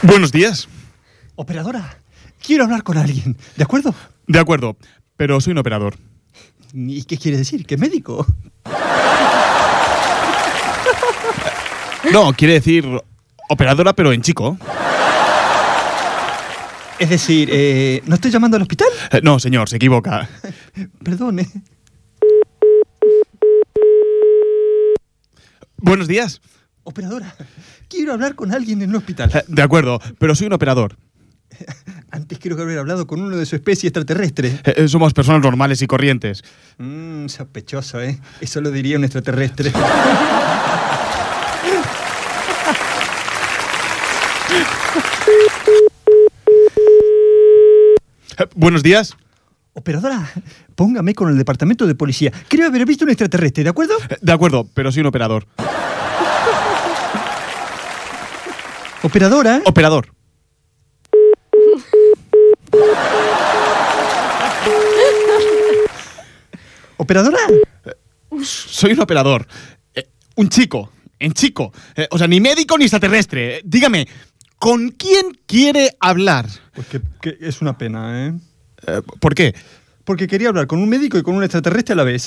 Buenos días. Operadora, quiero hablar con alguien, ¿de acuerdo? De acuerdo, pero soy un operador. ¿Y qué quiere decir? ¿Qué médico? No, quiere decir operadora, pero en chico. Es decir, ¿no estoy llamando al hospital? No, señor, se equivoca. Perdone. Buenos días. Operadora, quiero hablar con alguien en un hospital. De acuerdo, pero soy un operador. Antes quiero haber hablado con uno de su especie extraterrestre. Somos personas normales y corrientes. Sospechoso, ¿eh? Eso lo diría un extraterrestre. Buenos días. Operadora, póngame con el departamento de policía. Creo haber visto un extraterrestre, ¿de acuerdo? De acuerdo, pero soy un operador. ¿Operadora? Operador. ¿Operadora? Soy un operador. Un chico. En chico. O sea, ni médico ni extraterrestre. Dígame, ¿con quién quiere hablar? Pues que es una pena, ¿eh? ¿Por qué? Porque quería hablar con un médico y con un extraterrestre a la vez.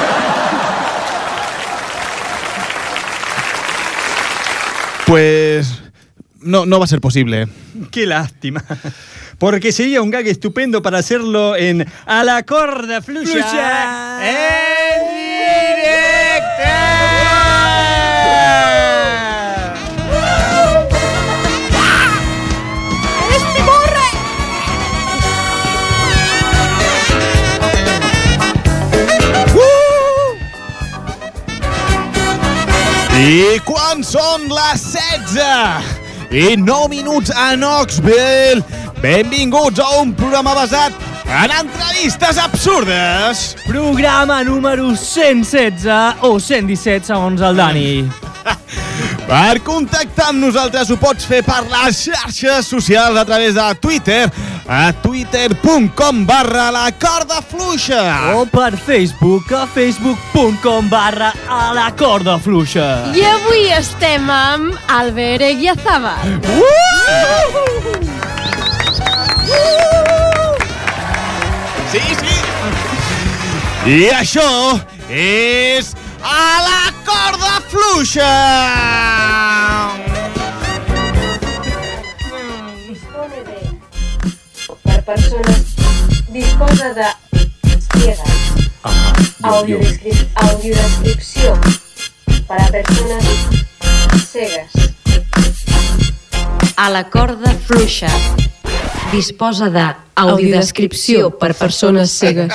Pues no va a ser posible. Qué lástima. Porque sería un gag estupendo para hacerlo en A la corda fluya. ¡En directo! ¡Eres mi morre! I quan són les 16 i 9 minuts a Knoxville, benvinguts a un programa basat en entrevistes absurdes. Programa número 116 o 117, segons el Dani. Per contactar amb nosaltres ho pots fer per les xarxes socials a través de Twitter, a twitter.com/lacordafluixa. O per Facebook, a facebook.com/alacordafluixa. I avui estem amb Albert Eguiazabal. Sí. I això és A la corda fluixa! Disposa de ciegas. Audiodescripció para personas cegas. A la corda fluixa. Disposa de audiodescripció per persones cegues.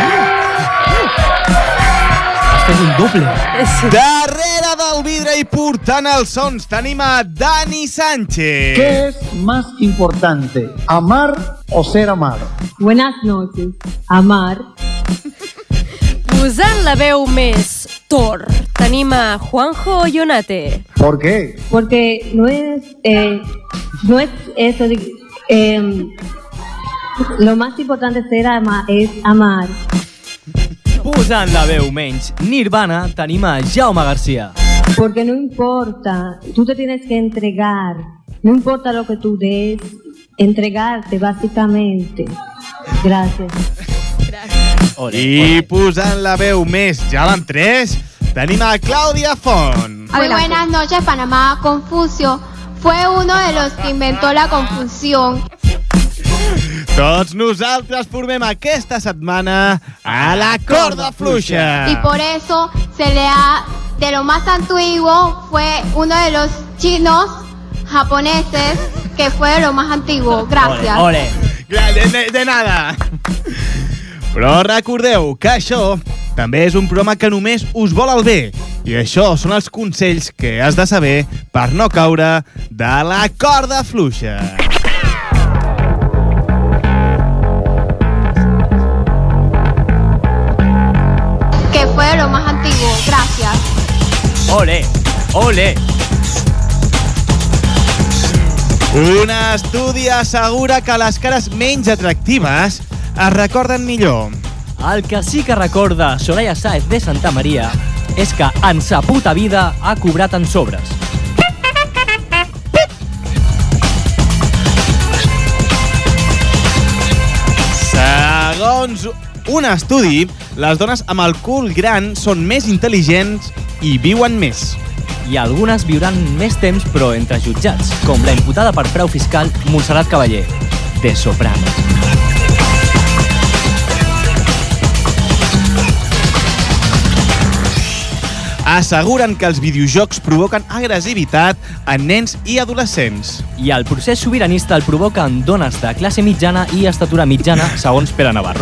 És un doble. Darrere del vidre i portant els sons tenim a Dani Sánchez. ¿Qué es más importante, amar o ser amado? Buenas noches. Amar. Posant la veu més tor, tenim a Juanjo Ionate. ¿Por qué? Porque no es eso. Lo más importante es amar. Posant la veu menys Nirvana, tenim a Jaume Garcia. Porque no importa, tú te tienes que entregar. No importa lo que tú des, entregarte básicamente. Gracias. I posant la veu més ja van 3, tenim a Clàudia Font. Muy buenas noches, Panamá. Confucio fue uno de los que inventó la confusión. Tots nosaltres formem aquesta setmana a la corda fluixa. Y por eso de lo más antiguo, fue uno de los chinos japoneses que fue de lo más antiguo. Gracias. Ole. De nada. Però recordeu que això també és un programa que només us vol el bé. I això són els consells que has de saber per no caure de la corda fluixa. Que fue de lo más antiguo. Gracias. Ole. Un estudi assegura que les cares menys atractives es recorden millor. El que sí que recorda Soraya Sáez de Santa Maria és que en sa puta vida ha cobrat en sobres. Segons un estudi, les dones amb el cul gran són més intel·ligents i viuen més. I algunes viuran més temps, però entre jutjats, com la imputada per frau fiscal Montserrat Cavaller, de Sopranos. Asseguren que els videojocs provoquen agressivitat en nens i adolescents. I el procés sobiranista el provoquen dones de classe mitjana i estatura mitjana, segons Pere Navarro.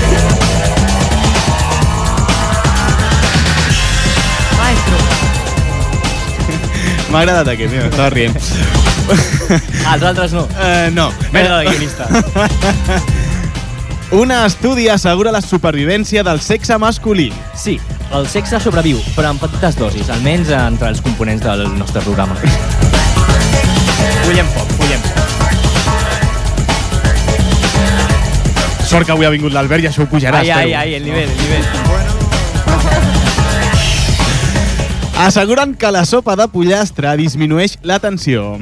M'ha agradat aquest, mira, estava rient. Els altres no. No. Merda de guionista. Un estudi assegura la supervivència del sexe masculí. Sí, el sexe sobreviu, però en petites dosis, almenys entre els components del nostre programa. Fullem poc. Sort que avui ha vingut l'Albert i això ho pujarà. Ai, el nivell. Asseguren que la sopa de pollastre disminueix la tensió.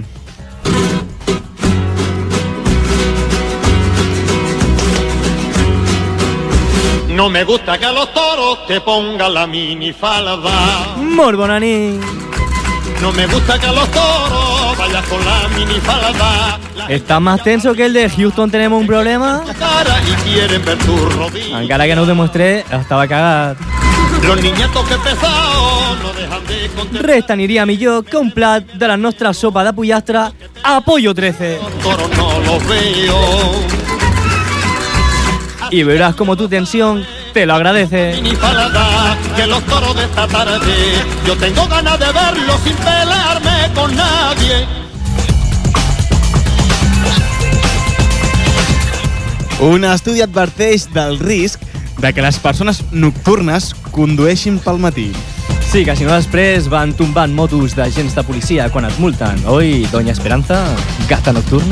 No me gusta que a los toros te pongan la minifalda. Molt bona nit. No me gusta que a los toros vayas con la minifalda. ¿Está más tenso que el de Houston tenemos un problema? Y quieren ver tu rodilla. Encara que no ho demostré, estava cagat. Los niñatos que pesados no dejan de contemplar. Res t'aniria millor que un plat de la nostra sopa de pollastre a Pollo 13. Los toros no los veo. Y verás como tu tensión te lo agradece. Minifalda, que los toros de esta tarde yo tengo ganas de verlos sin pelearme con nadie. Un estudi adverteix del risc de que les persones nocturnes condueixin pel matí. Sí, que si no després van tombant motos d'agents de policia quan et multen. Oi, doña Esperanza, gata nocturna?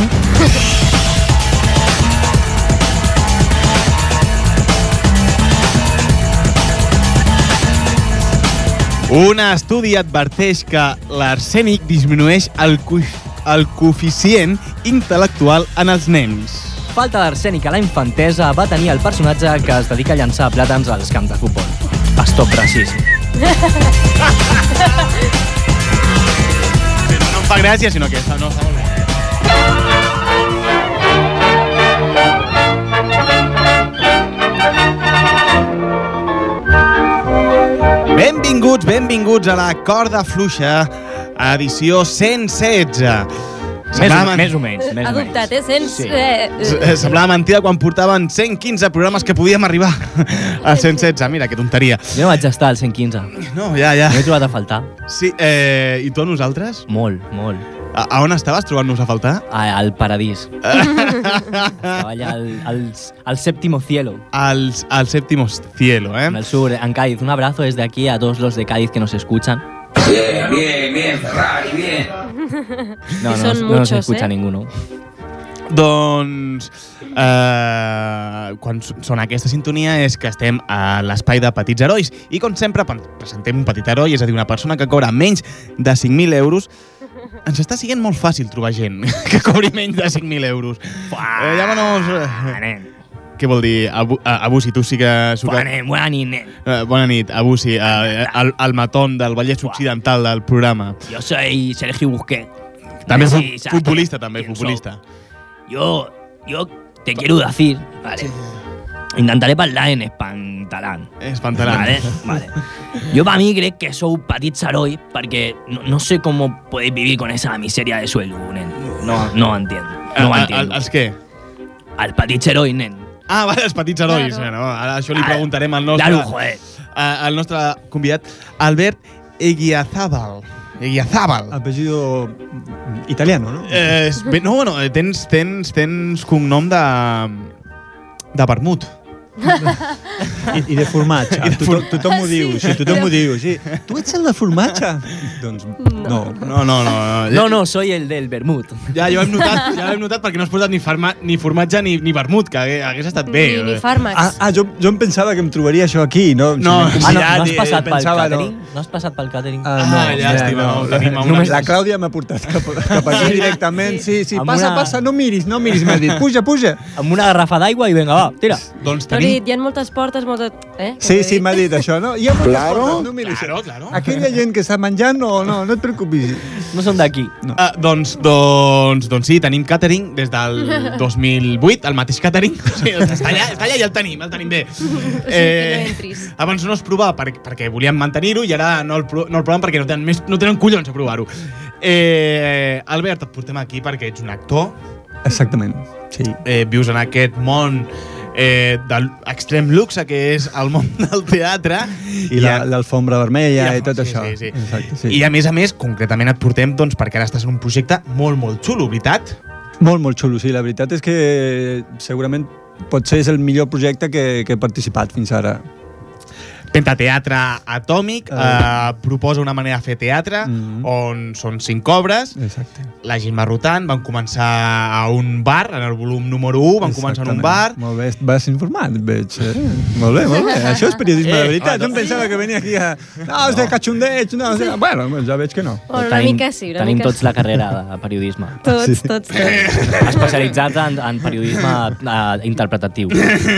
Un estudi adverteix que l'arsènic disminueix el coeficient intel·lectual en els nens. Falta d'arsènic a la infantesa va tenir el personatge que es dedica a llançar plàtans als camps de futbol. Stop racisme. No em fa gràcia, sinó que no fa molt bé. Benvinguts a la Corda Fluixa, edició 116. Més o menys. Adoptat, Sí. Semblava mentida quan portaven 115 programes que podíem arribar a 116. Mira, que tonteria. Jo no vaig estar al 115. No, ja. M'he trobat a faltar. Sí, i tu a nosaltres? Molt. A on estaves trobant-nos a faltar? Al paradís. Estava allà al séptimo cielo. Al séptimo cielo, En el sur, en Cádiz. Un abrazo desde aquí a todos los de Cádiz que nos escuchan. Bien, Ferrari, bien. No nos escucha ninguno. Doncs, quan sona aquesta sintonia és que estem a l'espai de Petits Herois i com sempre presentem un petit heroi, és a dir, una persona que cobra menys de 5.000 euros. Ens està sent molt fàcil trobar gent que cobri menys de 5.000 euros. Llámanos... Què vol dir? Abusi, tu sí que... Bona nit, nen. Bona nit, Abusi, el matón del Vallès Occidental del programa. Yo soy Sergio Busquets. També Sí, futbolista, ¿sabes també, quién futbolista. Yo te quiero decir, vale. Intentaré parlar en espantalán. Espantalán. Vale. Yo para mí crec que sou petits herois perquè no sé cómo podéis vivir con esa miseria de sueldo, nen. No entiendo. No entiendo. Els què? Els petits herois, nen. Ah, vale, els petits herois. Claro. No, ara això li preguntarem al nostre convidat, Albert Eguiazábal. Apellido italiano, ¿no? Tens cognom de vermut. I de formatge. Tothom m'ho diu, sí, tothom m'ho diu. Sí. Tu ets el de formatge? Doncs no. No, soy el del vermut. Ja ho hem notat perquè no has posat ni formatge ni vermut, que hagués estat bé. Ni fàrmacs. Jo em pensava que em trobaria això aquí, no? No has passat pel càtering? No has passat pel càtering? Llàstima. Només la Clàudia m'ha portat cap aquí directament. Sí, passa, no miris, m'ha dit. Puja. Amb una garrafa d'aigua i vinga, va, tira. Doncs tenim dit, hi ha moltes portes, moltes... Sí, m'ha dit això, no? Hi ha moltes portes, no miris. Claro. Aquella gent que està menjant, no et preocupis. No són d'aquí. No. Doncs sí, tenim catering des del 2008, el mateix catering. O sigui, està allà i el tenim bé. Abans no es provava perquè volíem mantenir-ho i ara no el provem perquè no tenen collons a provar-ho. Albert, et portem aquí perquè ets un actor. Exactament, sí. Vius en aquest món de l'extrem luxe que és el món del teatre. I l'alfombra vermella i tot això. Sí. Exacte, sí. I a més, concretament et portem perquè ara estàs en un projecte molt, molt xulo, veritat? Molt, molt xulo, sí. La veritat és que segurament potser és el millor projecte que he participat fins ara. Pentateatre Atòmic proposa una manera de fer teatre on són 5 obres. Exacte. La Gemma Rotan van començar a un bar, en el volum número 1, van començar en un bar. Molt bé, vas informat, veig. Molt bé. Això és periodisme de veritat. Jo em pensava que venia aquí a... No, és de cachondeig, no, és de... Bueno, ja veig que no. Una mica sí. Tenim tots la carrera de periodisme. Tots. Especialitzats en periodisme interpretatiu.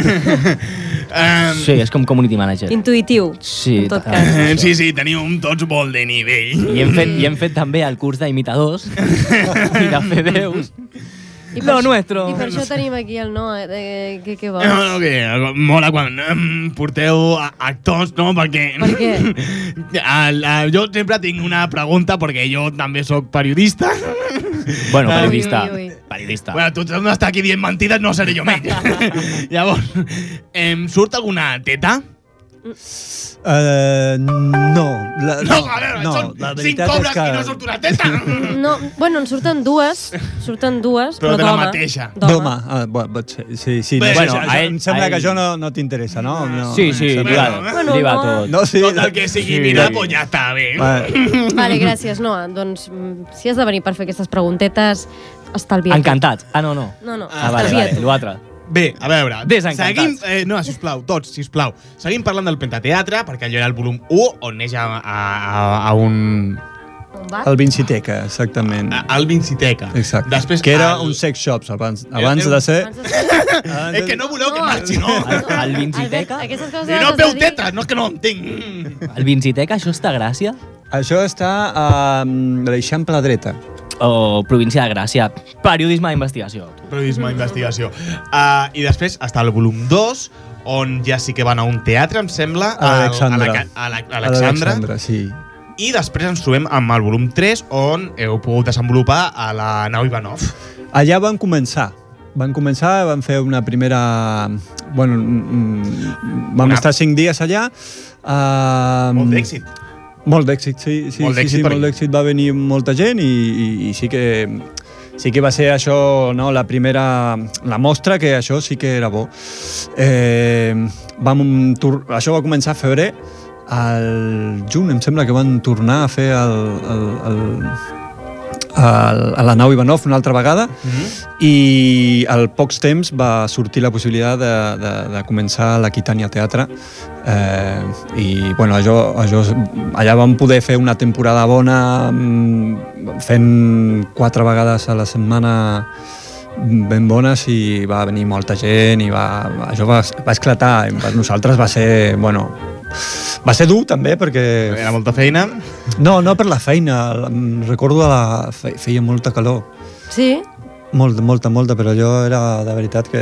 Sí, és com community manager. Intuïtiu, sí, en tot cas. Sí, tenim tots molt de nivell. I hem fet també el curs d'imitadors i de fer veus. Lo nuestro. I per això tenim aquí el Noah. Què vols? No, que mola quan porteu actors, no? Perquè... Per què? Jo sempre tinc una pregunta, perquè jo també sóc periodista. Bueno, periodista. Bueno, tu no estàs aquí dient mentides, no seré jo menys. Llavors, surt alguna teta? No. A veure, són 5 cobres i no surt una teta. No, bueno, en surten dues, però de la mateixa. D'home. Sí. Bueno, em sembla que això no t'interessa, no? Sí, li va tot. Tot el que sigui mirar, pues ja està bé. Vale, gràcies, Noah. Doncs, si has de venir per fer aquestes preguntetes, estalvia't. Encantat. No. No, vale, l'altre. Bé, a veure, desencantats. No, sisplau, tots, sisplau. Seguim parlant del Pentateatre, perquè allò era el volum 1, on neix a un... El Vinciteca, exactament. El Vinciteca. Exacte. Després, que era un sex shops abans de ser... És que no voleu que marxi, no? El Vinciteca? I no peu tetes, no és que no entenc. El Vinciteca, això està a Gràcia? Això està a l'Eixample dreta. O província de Gràcia. Periodisme d'investigació. I després està el volum 2, on ja sí que van a un teatre, em sembla. A l'Alexandra. Sí. I després ens trobem amb el volum 3, on heu pogut desenvolupar a la nau Ivanov. Allà van començar, van fer una primera... Bueno, vam estar 5 dies allà. Molt d'èxit. Molt d'èxit, sí, molt d'èxit, va venir molta gent i sí que va ser això, no, la mostra que això sí que era bo. Això va començar a febrer, al juny em sembla que van tornar a fer a la nau Ivanov una altra vegada i al pocs temps va sortir la possibilitat de començar l'Aquitània Teatre i bueno, allà vam poder fer una temporada bona fent 4 vegades a la setmana ben bones i va venir molta gent i això va esclatar. Per nosaltres va ser, bueno, va ser dur també perquè... Era molta feina? No per la feina. Recordo feia molta calor. Sí? Molta, però allò era de veritat que...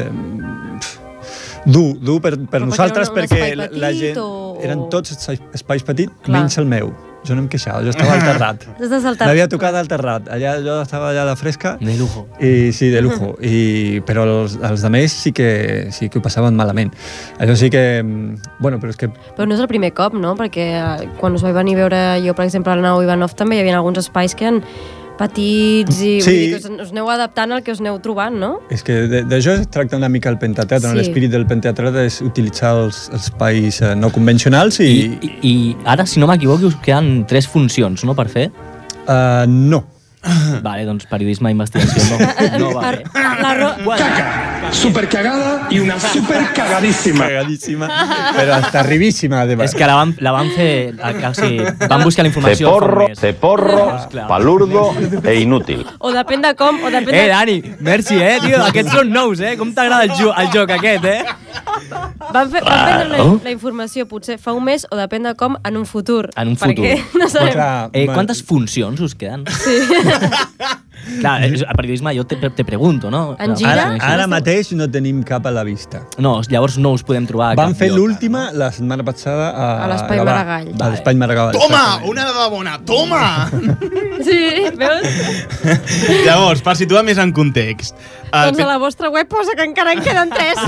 Dur per nosaltres perquè la gent... Eren tots espais petits, menys el meu. Jo no em queixava, jo estava al terrat. M'havia tocat al terrat. Jo estava allà de fresca. De lujo. Sí, de lujo. Però els altres sí que ho passaven malament. Això sí que... Bueno, però és que... Però no és el primer cop, no? Perquè quan us vaig venir a veure jo, per exemple, a la nau Ivanov també hi havia alguns espais que eren petits i vull dir que us aneu adaptant al que us aneu trobant, no? És que d'això es tracta una mica el Pentateatre. L'espírit del Pentateatre és utilitzar els espais no convencionals i ara, si no m'equivoco, us queden 3 funcions, no, per fer? No. Vale, doncs periodisme d'investigació no va bé. Supercagada i una supercagadíssima. Cagadíssima, però hasta arribíssima. És que la van fer... O sigui, van buscar la informació Ceporro, palurdo e inútil. O depèn de com, o depèn de... Dani, merci, tio. Aquests són nous, Com t'agrada el joc aquest, Van prendre la informació potser fa un mes o depèn de com en un futur. En un futur. Perquè no sabem. Quantes funcions us queden? Sí. Clar, a periodisme jo te pregunto, no? En gira? Ara mateix no tenim cap a la vista. No, llavors no us podem trobar. Van fer l'última la setmana passada a l'Espai Maragall. A l'Espai Maragall. Toma! Una dada bona! Toma! Sí, veus? Llavors, per situar més en context... Doncs a la vostra web posa que encara en queden 3.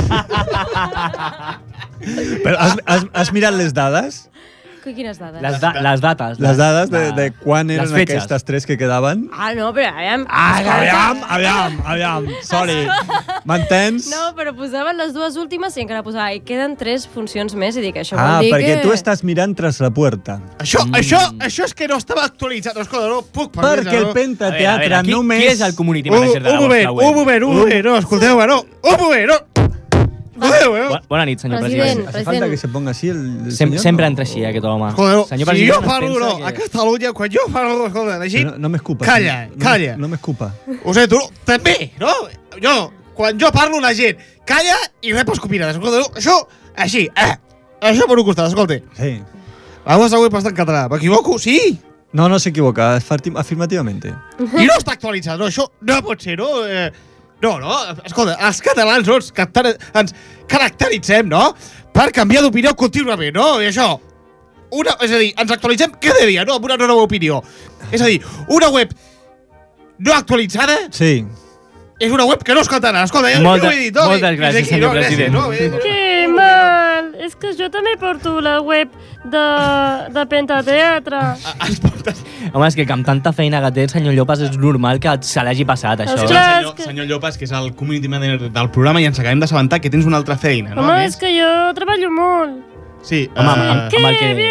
Però has mirat les dades? Quines dades? Les dates. Les dades de quan eren aquestes 3 que quedaven? No, però aviam. Aviam. Sorry. M'entens? No, però posaven les 2 últimes i encara posava i queden 3 funcions més i dic, això vol dir perquè que... tu estàs mirant tras la puerta. Això és que no estava actualitzat. Escolta, no puc parlar. Perquè el Pentateatre només... Qui és el community manager de la vostra web? Un moment, no, escolteu, no. Un moment, no. Bona nit, senyor president. Hace falta que se ponga así el senyor. Sempre entra així, aquest home. Escolta, si jo parlo, a Catalunya, quan jo parlo, escolta, la gent... No m'escupa. Calla. No m'escupa. Ho sé, tu també, no? Quan jo parlo, la gent calla i rep escopinades. Escolta, això, així, això per un costat, escolta. Sí. La vostra web està en català, m'equivoco? Sí? No s'equivoca, afirmativamente. I no està actualitzat, no? Això no pot ser, no? No, escolta, els catalans ens caracteritzem, no? Per canviar d'opinió contínuament, no? I això, és a dir, ens actualitzem cada dia, no? Amb una nova opinió. És a dir, una web no actualitzada... Sí. És una web que no és catalana. Escolta, ja ho he dit. Moltes gràcies, senyor president. Que mal! És que jo també porto la web de Pentateatre. Home, és que amb tanta feina que té el senyor Llopas és normal que se l'hagi passat, això. Senyor Llopas, que és el community manager del programa, i ens acabem d'assabentar que tens una altra feina, no? Home, és que jo treballo molt. Sí. Amb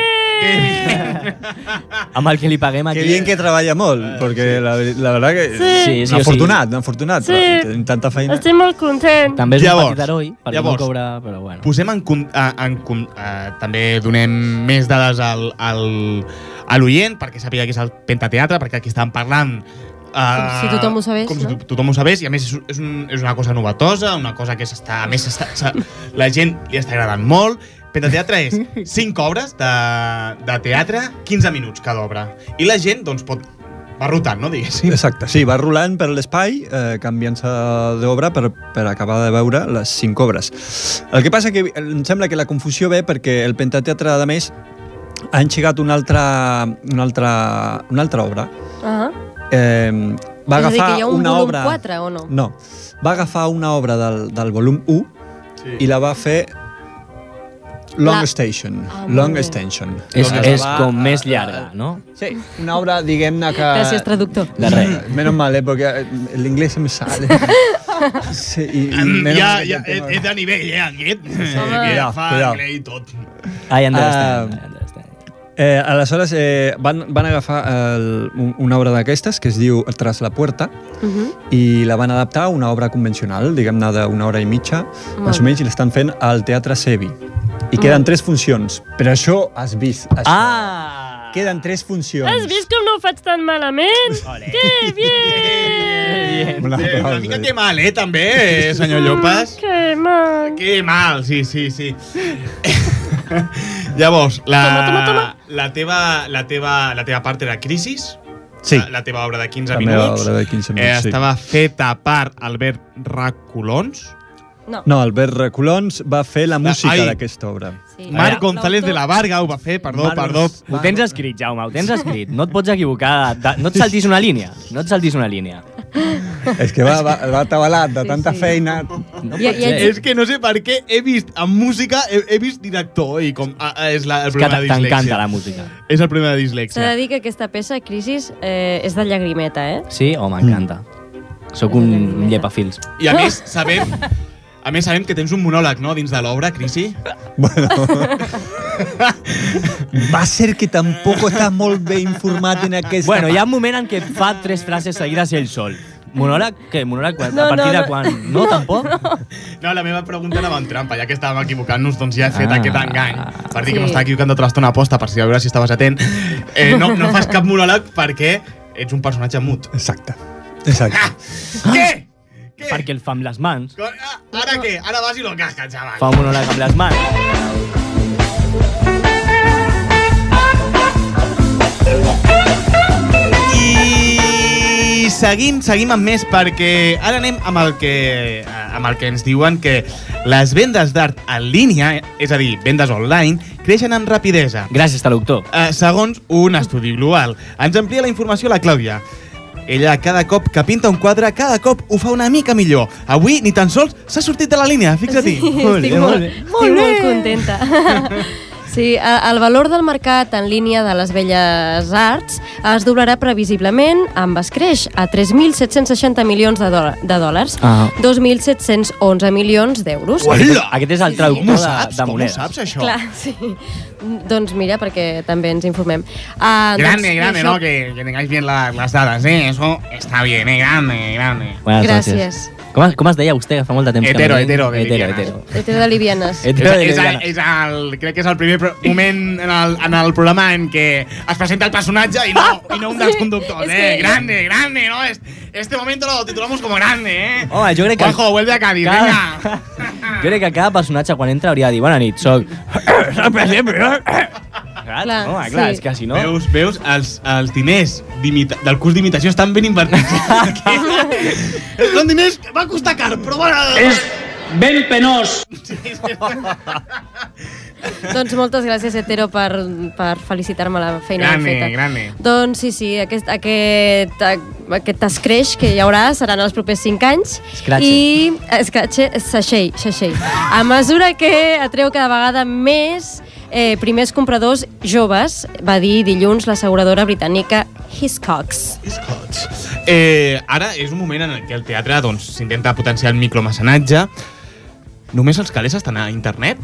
el que li paguem aquí. Que bien que treballa molt, perquè la verdad que... Sí. Afortunat. Sí. Tenim tanta feina. Estic molt content. També és un petit heroi, perquè no cobra, però bueno. Posem també donem més dades a l'oient, perquè sàpiga que és el Pentateatre, perquè aquí estàvem parlant... Com si tothom ho sabés, si tothom ho sabés, i a més és una cosa novetosa, una cosa que la gent li està agradant molt. Pentateatre és 5 obres de teatre, 15 minuts cada obra. I la gent, doncs, va rotant, no, diguéssim? Exacte, sí, va rolant per l'espai, canviant-se d'obra per acabar de veure les 5 obres. El que passa que em sembla que la confusió ve perquè el Pentateatre, a més, ha engegat una altra obra. Va agafar que hi ha un una volum obra... 4, o no? No, va agafar una obra del volum 1 i la va fer Long Extension. És com més llarga, no? Sí, una obra, diguem-ne que... Gràcies, traductor. De res. Menos mal, porque el inglés se me sale. Sí, és de nivell, aquest. Que fa anglès i tot. I understand. Aleshores, van agafar una obra d'aquestes que es diu Tras la puerta i la van adaptar a una obra convencional, diguem-ne d'una hora i mitja, més o menys, i l'estan fent al Teatre Sevi. I queden 3 funcions. Però això has vist, això. Queden 3 funcions. Has vist com no ho faig tan malament? Que bien! Una mica que mal, també, senyor Llopas. Que mal. Que mal, sí. Llavors, la teva part era Crisis? Sí. La teva obra de 15 minuts. Obra de 15 minuts, sí. Estava feta per Albert Racolons. No, Albert Racolons va fer la música d'aquesta obra. Sí. Marc González de la Varga ho va fer, perdó. Ho tens escrit, Jaume, ho tens escrit. No et pots equivocar. No et saltis una línia. És que va atabalat de tanta feina. És que no sé per què he vist en música, he vist director i com és el problema de dislèxia. T'encanta la música. És el problema de dislèxia. S'ha de dir que aquesta peça, Crisis, és de llagrimeta, eh? Sí? Oh, m'encanta. Sóc un llepafils. I a més, A més, sabem que tens un monòleg, no?, dins de l'obra, Crisi. Bueno... Va ser que tampoc està molt bé informat en aquesta... Bueno, hi ha un moment en què fa 3 frases seguides ell sol. Monòleg? Què? Monòleg? A partir de quan? No, tampoc? No, la meva pregunta anava en trampa. Ja que estàvem equivocant-nos, doncs ja he fet aquest engany. Per dir que m'estava equivocant tota l'estona aposta, per si a veure si estaves atent. No fas cap monòleg perquè ets un personatge mut. Exacte. Què? Perquè el fa amb les mans. Ara què? Ara vas i lo casques, xaval. Fa un monòleg amb les mans. I seguim amb més, perquè ara anem amb el que ens diuen que les vendes d'art en línia, és a dir, vendes online, creixen amb rapidesa. Gràcies, traductor. Segons un estudi global. Ens amplia la informació la Clàudia. Ella, cada cop que pinta un quadre, cada cop ho fa una mica millor. Avui ni tan sols s'ha sortit de la línia, fixa-t'hi. Sí, estic molt contenta. Sí, el valor del mercat en línia de les belles arts es doblarà previsiblement amb escreix a 3.760 milions de dòlars, 2.711 milions d'euros. Aquest és el traductor de monedes. Com ho saps, això? Clar, sí. Doncs mira, perquè també ens informem. Grande, ¿no? Que tengáis bien las dadas, ¿eh? Eso está bien, grande. Gràcies. Com es deia vostè, que fa molt de temps Hetero que Hetero de livianes. Crec que és el primer moment en el programa en què es presenta el personatge i no un dels conductors, Grande, ¿no? Este momento lo titulamos como grande, Home, jo crec que... Juanjo, vuelve a Cádiz, venga. Jo crec que cada personatge, quan entra, hauria de dir bona nit, soc... Clar, és que si no... Veus? Els diners del curs d'imitació estan ben invertits. Són diners que va costar car, però bueno... És ben penós. Doncs moltes gràcies, Hetero, per felicitar-me la feina feta. Grande. Doncs sí, aquest escreix que hi haurà seran els propers 5 anys. Seixell. A mesura que atreu cada vegada més primers compradors joves, va dir dilluns l'asseguradora britànica Hiscox. Ara és un moment en què el teatre s'intenta potenciar el micromecenatge. Només els calés estan a internet?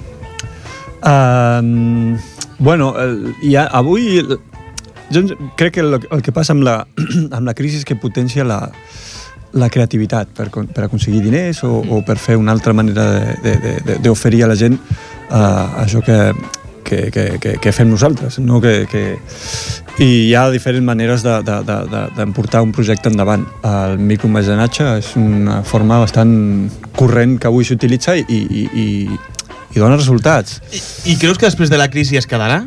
Bueno, avui jo crec que el que passa amb la crisi és que potencia la creativitat per aconseguir diners o per fer una altra manera d'oferir a la gent això que fem nosaltres, no? I hi ha diferents maneres d'emportar un projecte endavant. El micromecenatge és una forma bastant corrent que avui s'utilitza i dona resultats. I creus que després de la crisi es quedarà?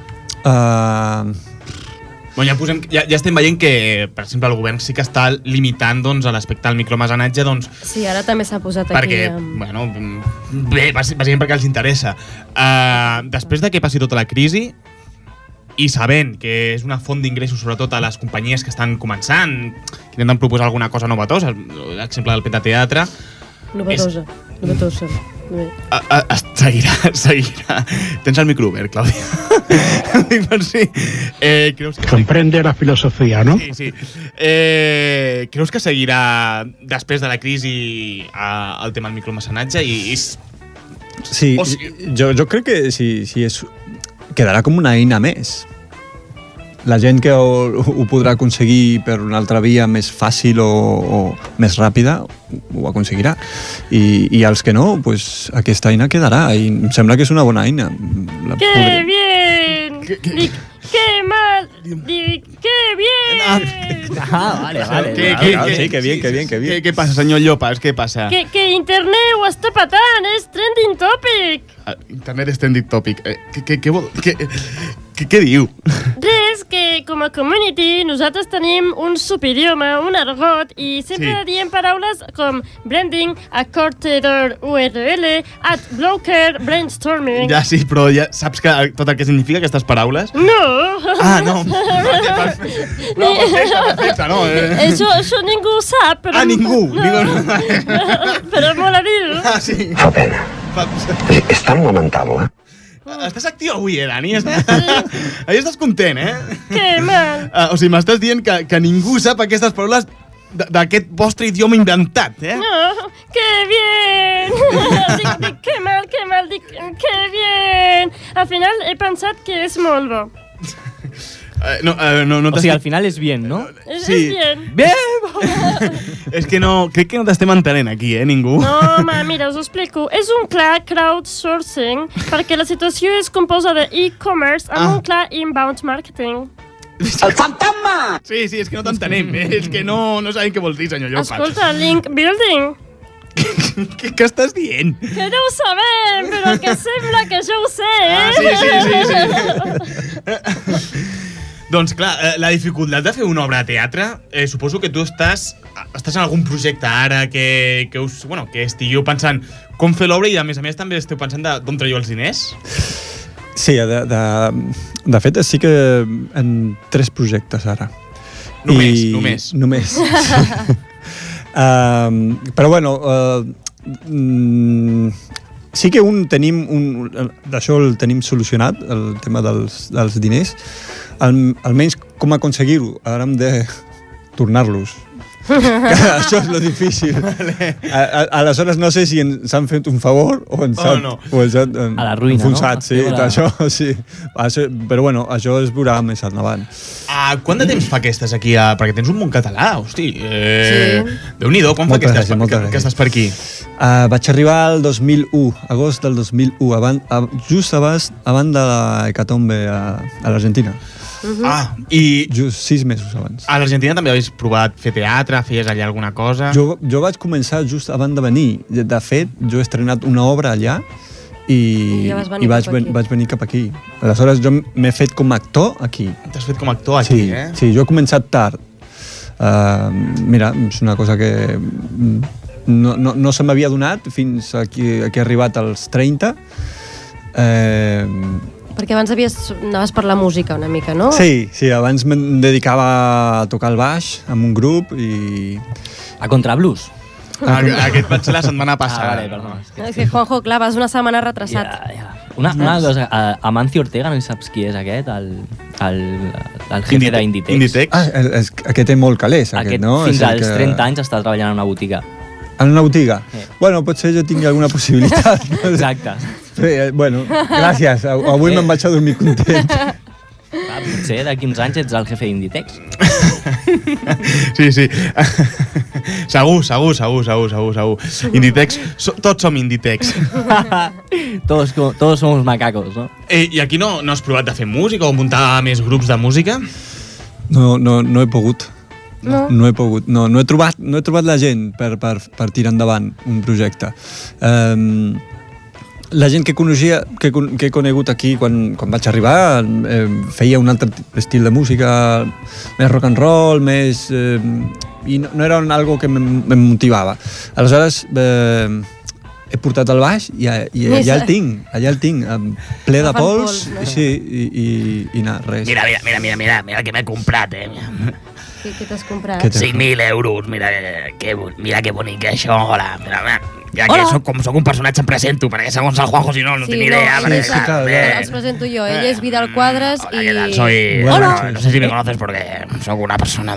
Ja estem veient que, per exemple, el govern sí que està limitant l'aspecte del micromecenatge. Sí, ara també s'ha posat aquí. Bàsicament perquè els interessa. Després de que passi tota la crisi, i sabent que és una font d'ingressos sobretot a les companyies que estan començant, que intenten proposar alguna cosa novatosa, l'exemple del Pentateatre... Novatosa. Seguirà. Tens el micro obert, Clàudia. Sí. Comprende la filosofia, no? Sí. Creus que seguirà després de la crisi el tema del micromecenatge? Sí, jo crec que sí, quedarà com una eina més. La gent que ho podrà aconseguir per una altra via més fàcil o més ràpida ho aconseguirà. I els que no, pues aquesta eina quedarà i em sembla que és una bona eina. ¡Qué bien! ¡Qué mal! ¡Qué bien! Vale. Sí, que bien. Què passa, senyor Llopas? Què passa? Que internet ho està patant, és trending topic. Internet és trending topic. Què vol... Què diu? Res, que com a community nosaltres tenim un subidioma, un argot, i sempre diem paraules com branding, accorder URL, adblocker, brainstorming... Ja, sí, però ja saps tot el que significa aquestes paraules? No! No. Perfecte, no. Això ningú ho sap, però... Ningú? Però mola dir-ho. Sí. Fa pena. És tan lamentable, Estàs actiu avui, Dani? Ahí estàs content, Que mal. O sigui, m'estàs dient que ningú sap aquestes paraules d'aquest vostre idioma inventat, eh? Oh, ¡qué bien! dic, que mal, dic, que bien! Al final he pensat que és molt bo. No o sigui, al final és bien, no? Sí. És bien. Bien! És que no, crec que no t'estem entenent aquí, ningú. No, home, mira, us ho explico. És un clar crowdsourcing perquè la situació es composa de e-commerce amb un clar inbound marketing. El fantasma! Sí, és que no t'entenem. És que no sabem què vols dir, senyor Llopart. Escolta, link building. Què estàs dient? Que no ho sabem, però que sembla que jo ho sé, sí. Doncs clar, la dificultat de fer una obra de teatre, suposo que tu estàs en algun projecte ara que estigueu pensant com fer l'obra i a més també esteu pensant d'on traieu els diners? Sí, de fet sí que en 3 projectes ara. Només. Sí. Però bueno, sí que d'això el tenim solucionat, el tema dels diners. Almenys com aconseguir-ho, ara hem de tornar-los. Això és lo difícil. Aleshores no sé si ens han fet un favor o ens han a la ruïna, enfonsat, no? Sí, això, sí. Però bueno, això es veurà més endavant. Quant de temps fa que estàs aquí? Perquè tens un bon català, hosti. Déu-n'hi-do, quan fa que estàs per aquí? Vaig arribar al 2001, agost del 2001, just abans de l'hecatombe a l'Argentina. I just 6 mesos abans. A l'Argentina també havies provat fer teatre, feies allà alguna cosa? Jo vaig començar just abans de venir. De fet, jo he estrenat una obra allà i vaig venir cap aquí. Aleshores, jo m'he fet com a actor aquí. T'has fet com a actor aquí, Sí, jo he començat tard. Mira, és una cosa que no se m'havia donat fins que he arribat als 30. Perquè abans anaves per la música una mica, no? Sí, abans em dedicava a tocar el baix amb un grup i... A contrablues? Aquest vaig ser la setmana passada. Vale, perdó. És que, Juanjo, clar, vas una setmana retrasat. Una cosa, Amancio Ortega, no saps qui és aquest? El jefe d'Inditex. Aquest és molt calés, aquest, no? Fins als 30 anys està treballant en una botiga. En una botiga? Bueno, potser jo tingui alguna possibilitat. Exacte. Bueno, gràcies. Avui me'n vaig a dormir content. Potser d'aquí uns anys ets el jefe d'Inditex. Sí. Segur. Inditex, tots som Inditex. Todos somos macacos, no? I aquí no has provat de fer música o muntar més grups de música? No he pogut. No he pogut. No he trobat la gent per tirar endavant un projecte. La gent que coneixia, que he conegut aquí quan vaig arribar, feia un altre estil de música, més rock and roll, més... I no era algo que em motivava. Aleshores, he portat el baix i allà el tinc, ple de pols, i nada, res. Mira el que m'he comprat, Què t'has comprat? 5.000 euros, mira que bonic que això, hola, mira. Ja que soc un personatge em presento, perquè segons el Juanjo, si no tinc ni idea. Els presento jo, ell és Vidal Quadras i... Hola, ¿qué tal? Soy... No sé si me conoces porque soy una persona,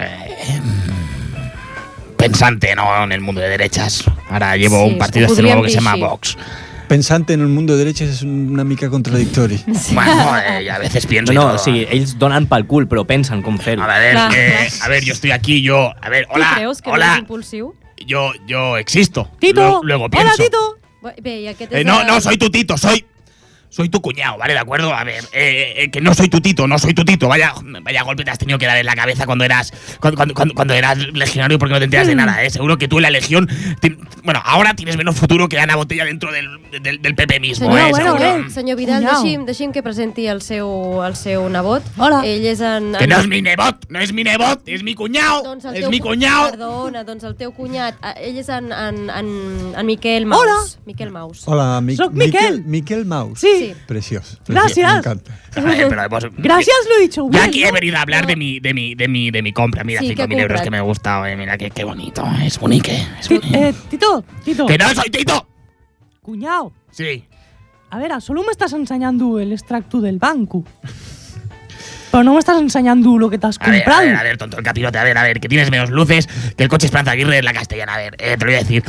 pensante, ¿no? En el mundo de derechas. Ahora llevo un partido nuevo que se llama Vox. Pensante en el mundo de derechas és una mica contradictori. Bueno, a veces pienso y todo. Sí, ells donen pel cul, però pensen com fer-ho. A ver, yo estoy aquí, a ver, hola, ¿Tú creus que no és impulsiu? Yo existo. Tito, luego pienso. Hola, Tito. Bé, i aquest és no, soy tu Tito, soy tu cuñado, ¿vale? ¿De acuerdo? A ver, que no soy tu Tito. Vaya golpe te has tenido que dar en la cabeza cuando eras legionario porque no te enteras de nada, ¿eh? Seguro que tú en la legión... Bueno, ahora tienes menos futuro que Ana Botella dentro del PP mismo, Senyor Vidal, deixi'm que presenti el seu nebot. Hola. Ell és en... Que no és mi nebot, és mi cuñado. És mi cuñado. Perdona, doncs el teu cunyat. Ell és en Miquel Maus. Hola. Miquel Maus. Hola, Soc Miquel. Miquel Maus. Sí. Precioso. Gracias. Me encanta. Gracias, lo he dicho. Ya aquí he venido a hablar de mi compra. Mira, 5.000 euros que me ha gustado. Mira, qué bonito. Es bonito. Tito. ¡Que no soy Tito! Cuñado. Sí. A ver, solo me estás enseñando el extracto del banco. Pero no me estás enseñando lo que te has comprado. A ver, tonto, el capirote, a ver, que tienes menos luces que el coche Esperanza Aguirre en la Castellana, a ver, te lo voy a decir.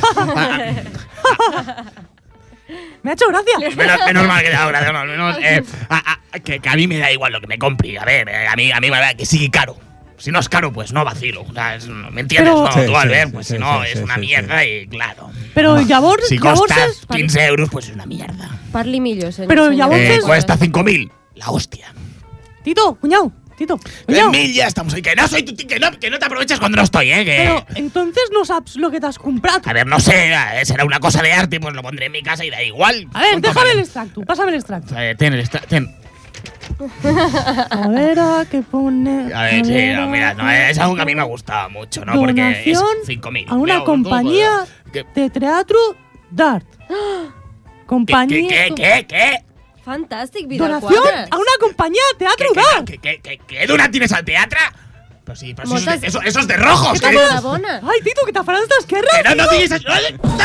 Me ha hecho gracia. Menos mal que te ha dado gracia, menos, que a mí me da igual lo que me compre, a ver, a mí me da que sigue caro. Si no es caro, pues no vacilo. O sea, ¿me entiendes? Pero, no, tú, Albert, pues si no, es una mierda y claro. Pero llavors... Si costas 15 euros, pues es una mierda. Parli millor, senyor. Pero llavors... Cuesta 5.000. La hostia. Tito, cuñado. 1000 ya estamos ahí. Que no soy tu que no te aprovechas cuando no estoy, ¿eh? Pero entonces no sabes lo que te has comprado. A ver, no sé, será una cosa de arte, pues lo pondré en mi casa y da igual. A ver, déjame el extracto, pásame el extracto. Ten el extracto, A ver, ¿qué pone? A ver, sí, no, mira, no, es algo que a mí me ha gustado mucho, ¿no? Porque es 5.000. A una compañía de teatro d'art. Compañía... ¿Qué? Fantàstic, Vidal Donación Quadras. a una compañía de teatro d'art. ¿Qué donatines al teatre? Pero sí, pero eso es de rojos. Ay, Tito, que te faràs d'esquerra. Que no diguis això.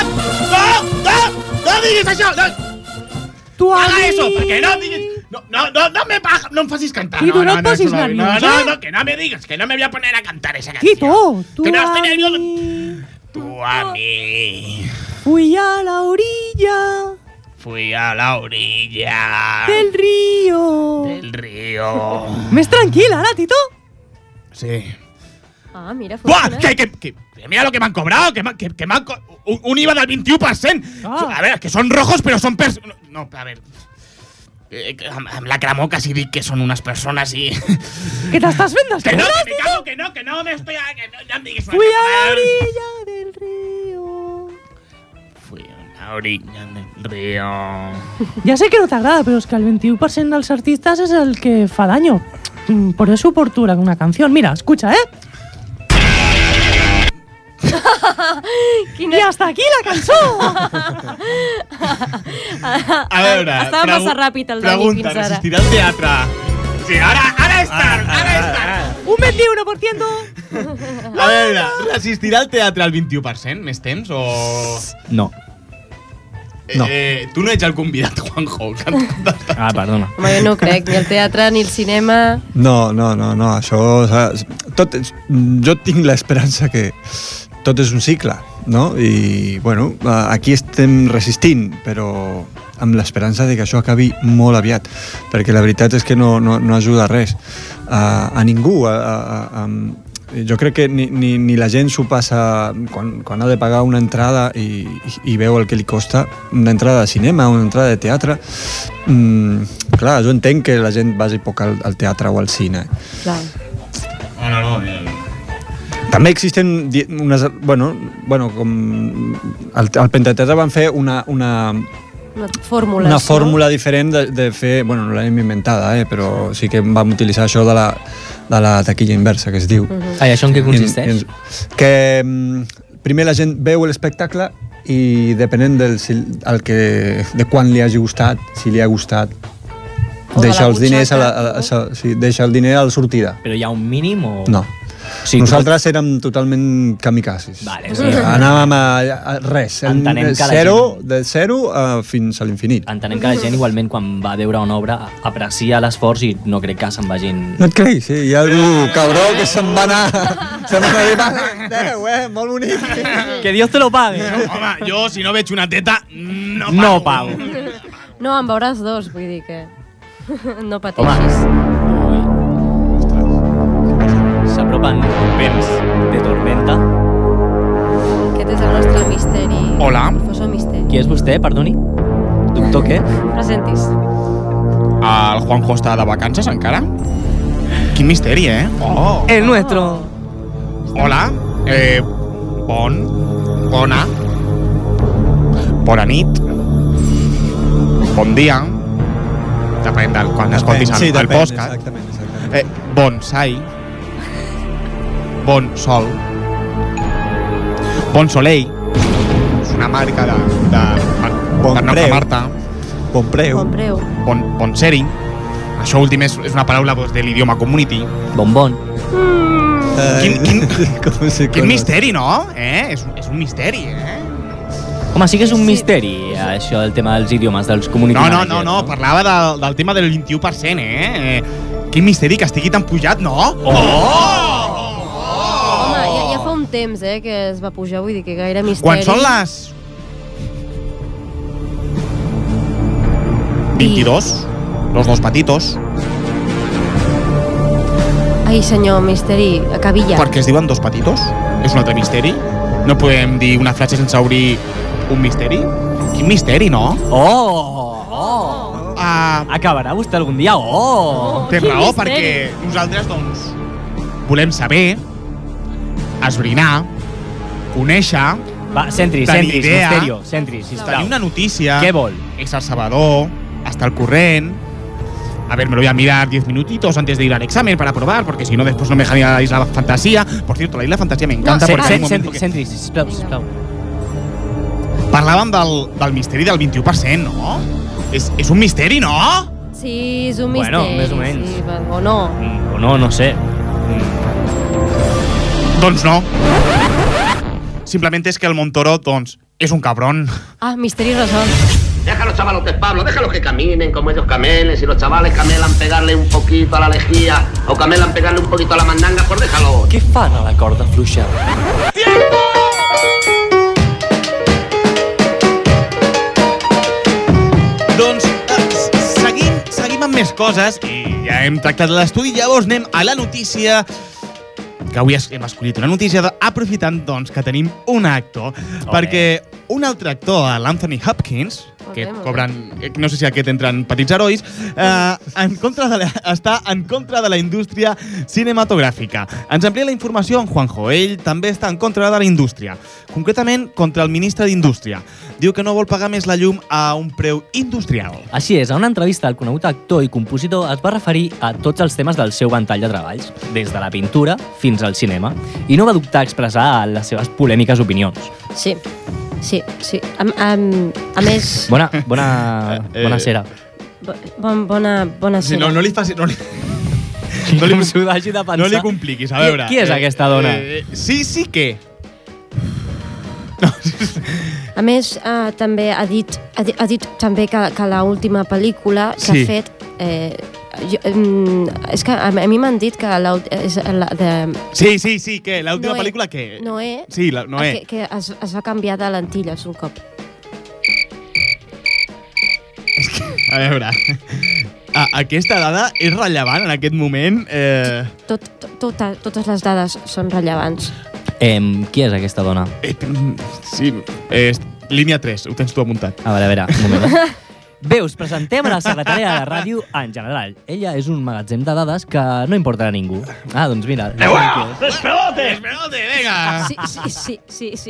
No diguis això. Tu haga eso, perquè no diguis... No em facis cantar. Tito, no et posis nerviós, No, que no me digas, que no me voy a poner a cantar esa canción. Tito, tú que no a estoy nervioso. mí. Tú a mí. Fui a la orilla. Fui a la orilla. Del río. Més tranquil, ara, Tito. Sí. Ah, mira, ¡Buah! funciona. Que mira lo que me han cobrado, que me han un IVA del 21%. A ver, que son rojos, pero son no, a ver. Amb la cremor casi dic que són unes persones i... Que t'estàs fent d'esquerra, Tito? Que no m'estoy... No em diguis... Fui a la orilla del río. Fui a la orilla del río. Ya sé que no t'agrada, pero es que el 21% dels artistas es el que fa daño. Por eso portura una canción. Mira, escucha, ¿eh? I hasta aquí la cançó! A veure... Estava massa ràpid el Dani fins ara. Resistirà al teatre. Sí, ara és Un 21%! A veure, resistirà el teatre al 21% més temps o...? No. No. Tu no ets el convidat, Juanjo. Perdona. Home, jo no ho crec, ni el teatre ni el cinema... No, això... Jo tinc l'esperança que tot és un cicle, no? I, bueno, aquí estem resistint, però amb l'esperança de que això acabi molt aviat, perquè la veritat és que no ajuda a res. A ningú. Jo crec que ni la gent s'ho passa quan ha de pagar una entrada i veu el que li costa una entrada de cinema, una entrada de teatre. Clar, jo entenc que la gent vagi poc al teatre o al cine. Clar. No. També existen unes... Bueno, com al Pentateatre van fer una fórmula diferent de fer... Bueno, no l'hem inventada, però sí que vam utilitzar això de la taquilla inversa, que es diu. Això en què consisteix? Que primer la gent veu l'espectacle i depenent de quan li hagi gustat, si li ha gustat, deixa els diners deixa el diner a la sortida. Però hi ha un mínim o...? No. Sí, nosaltres érem totalment kamikazes. Vale, anàvem a res, de zero fins a l'infinit. Entenem que la gent igualment quan va veure una obra aprecia l'esforç i no crec que se'n vagin... No et creguis, sí, hi ha algú cabró que se'n va anar dir, molt bonic. Que Dios te lo pague. Home, jo si no veig una teta no pago. No, en veuràs dos, vull dir que... No pateixis. S'apropen vents de tormenta. Aquest és el nostre misteri. Hola. Professor Misteri. Qui és vostè, perdoni? Doctor què? Presentis. El Juanjo està de vacances encara? Quin misteri, Oh. El nuestro. Hola. Bona. Bona nit. Bon dia. Depèn del quan escoltis el podcast. Exactament. Bonsai. Bon sol. Bon soleil. És una marca de Nota Marta. Bon preu. Bon seri. Això últim és una paraula de l'idioma community. Bon. Quin misteri, no? És un misteri, Home, sí que és un misteri, això, el tema dels idiomes, dels community managers. No, parlava del tema del 21%, Quin misteri que estigui tan pujat, no? Home, ja fa un temps, que es va pujar, vull dir que gaire misteri. Quan són les 22, los dos patitos. Ai, senyor, misteri, acabilla. Per què es diuen dos patitos? És un altre misteri? No podem dir una frase sense obrir un misteri? Quin misteri, no? Acabarà vostè algun dia? Tens raó, perquè nosaltres, doncs, volem saber, esbrinar, conèixer, centris, misterio, sisplau. Tenir una notícia. Què vol? És el Salvador, està al corrent. A ver, me lo voy a mirar 10 minutitos antes de ir al examen para probar, porque si no, después no me dejan ir a la Isla Fantasía. Por cierto, la Isla Fantasía me encanta. Centris, sisplau. Parlàvem del misteri del 21%, no? És un misteri, no? Sí, és un misteri. Bueno, més o menys. Sí, o no. O no, no sé. Doncs no. Simplemente es que el Montoro, doncs, és un cabrón. Ah, misteri resolt. Déjalos, chavalos, Pablo, déjalos que caminen como ellos camelen. Si los chavales camelan pegarle un poquito a la lejía o camelan pegarle un poquito a la mandanga, pues déjalo. Què fan a la corda fluixa? Doncs seguim amb més coses i ja hem tractat l'estudi. Llavors anem a la notícia, que avui hem escollit una notícia aprofitant doncs, que tenim un actor, perquè un altre actor, l'Anthony Hopkins, que cobren, no sé si aquest entren petits herois, està en contra de la indústria cinematogràfica. Ens amplia la informació en Juanjo. Ell també està en contra de la indústria, concretament contra el ministre d'Indústria. Diu que no vol pagar més la llum a un preu industrial. Així és, a una entrevista el conegut actor i compositor es va referir a tots els temes del seu ventall de treballs, des de la pintura fins al cinema, i no va dubtar a expressar les seves polèmiques opinions. Sí. A més... Bona cera. Bona cera. No li facis... No li compliquis, a veure. Qui és aquesta dona? Sí que... A més, també ha dit també que l'última pel·lícula que ha fet... és que a mi m'han dit que Sí, que l'última pel·lícula que... Noé. Sí, Noé. Que es va canviar de lentilles un cop. A veure... Aquesta dada és rellevant en aquest moment? Totes les dades són rellevants. Qui és aquesta dona? Sí, línia 3, ho tens tu amuntat. A veure, un moment. Bé, us presentem a la secretària de la ràdio en general. Ella és un magatzem de dades que no importa a ningú. Doncs mira... Despelote, vinga! Sí.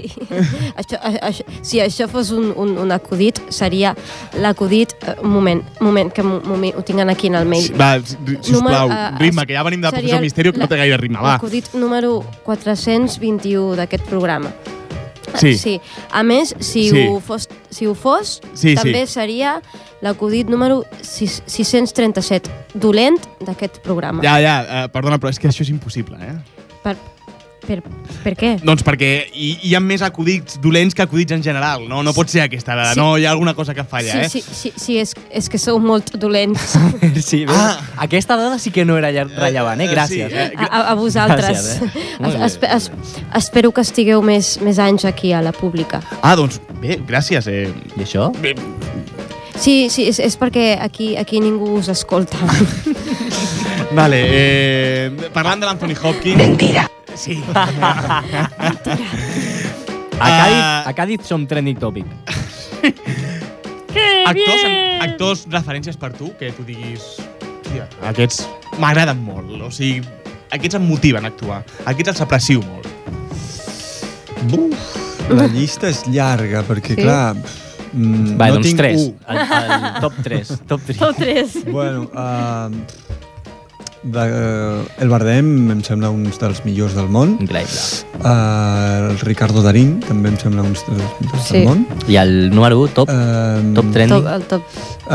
Si això fos un acudit, seria l'acudit... Un moment, que ho tinguin aquí en el mail. Va, sisplau, ritme, que ja venim de Professor Misterio, que no té gaire ritme, va. L'acudit número 421 d'aquest programa. Sí. A més, si ho fos, també seria l'acudit número 637, dolent d'aquest programa. Ja, perdona, però és que això és impossible, Per què? Doncs perquè hi ha més acudits dolents que acudits en general, no? No pot ser aquesta dada, no? Hi ha alguna cosa que falla, Sí, és que sou molt dolents. Sí, aquesta dada sí que no era rellevant, Gràcies. A vosaltres. Gràcies, Espero que estigueu més anys aquí a la pública. Doncs bé, gràcies. I això? Sí, és perquè aquí ningú us escolta. Vale, parlant de l'Anthony Hopkins... Mentira! Sí. A Cádiz som trending topic. Actors referències per tu, que tu diguis... Aquests m'agraden molt, o sigui, aquests em motiven a actuar, aquests els aprecio molt. La llista és llarga, perquè clar... Va, doncs 3. El top 3. Top 3. Bueno, el Bardem em sembla un dels millors del món. Increïble. El Ricardo Darín també em sembla un dels millors del món. I el número 1, top trending? El top.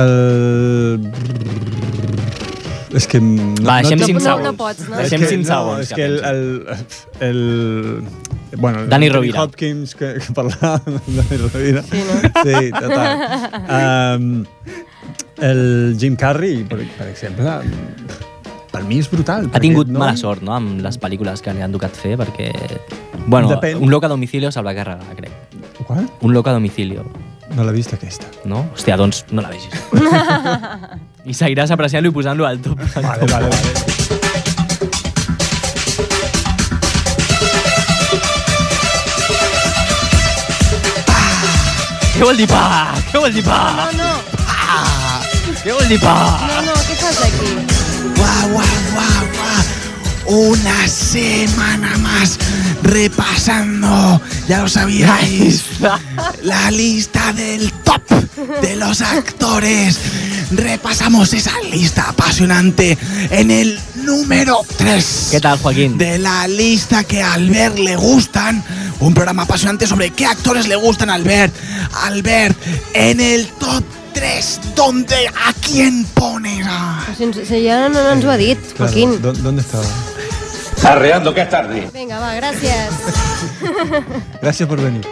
És que... Va, deixem 5 segons. No pots, no? Deixem 5 segons. És que bueno, Dani Rovira. Hopkins, que parlava Dani Rovira. Sí, no? Sí, total. El Jim Carrey, per exemple, per mi és brutal. Ha tingut mala sort, no?, amb les pel·lícules que li han tocat fer, perquè... Bueno, Depèn. Un loco a domicilio se'l va carregar, crec. Quan? Un loco a domicilio. No l'he vist, aquesta. No? Hòstia, doncs no la vegis. I seguiràs apreciant-lo i posant-lo al top. Vale. Què vol dir pa? Què vol dir pa? No. Què vol dir pa? No, què fas aquí? Guau. Una semana más repasando, ya lo sabíais, la lista del top de los actores. Repasamos esa lista apasionante en el número 3. ¿Qué tal, Joaquín? De la lista que a Albert le gustan. Un programa apasionante sobre qué actores le gustan a Albert. Albert, en el top 3, ¿dónde? ¿A quién pones? Si ja no ens ho ha dit, Joaquín. ¿Dónde estaba? Arreando que es tarde. Vinga, va, gràcies. Gràcies per venir.